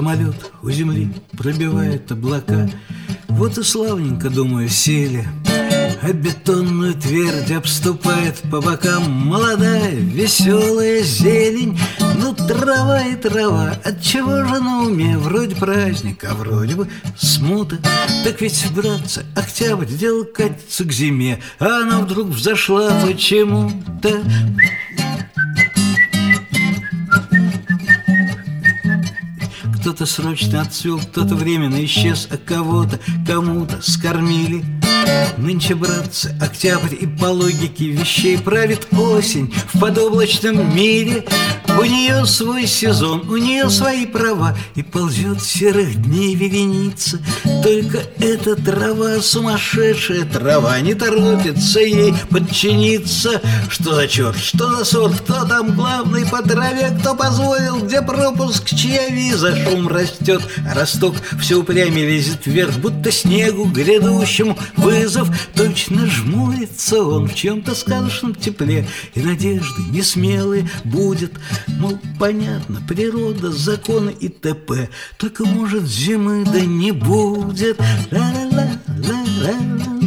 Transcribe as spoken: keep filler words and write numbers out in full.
Самолет у земли пробивает облака. Вот и славненько, думаю, сели. А бетонную твердь обступает по бокам молодая, веселая зелень. Ну, трава и трава, отчего же на уме вроде праздник, а вроде бы смута? Так ведь, братцы, октябрь, дело катится к зиме, а она вдруг взошла почему-то. Кто-то срочно отцвел, кто-то временно исчез, а кого-то, кому-то скормили. Нынче, братцы, октябрь, и по логике вещей правит осень в подоблачном мире. У нее свой сезон, у нее свои права, и ползет серых дней вереница. Только эта трава, сумасшедшая трава, не торопится ей подчиниться. Что за черт, что за сорт, кто там главный по траве, кто позволил, где пропуск, чья виза? Шум растет, а росток все упрямее лезет вверх, будто снегу грядущему вызов. Точно жмурится он в чем-то сказочном тепле, и надежды несмелые будет. Мол, понятно, природа, законы и т.п. Только, может, зимы да не будет. Ла-ла-ла-ла-ла-ла.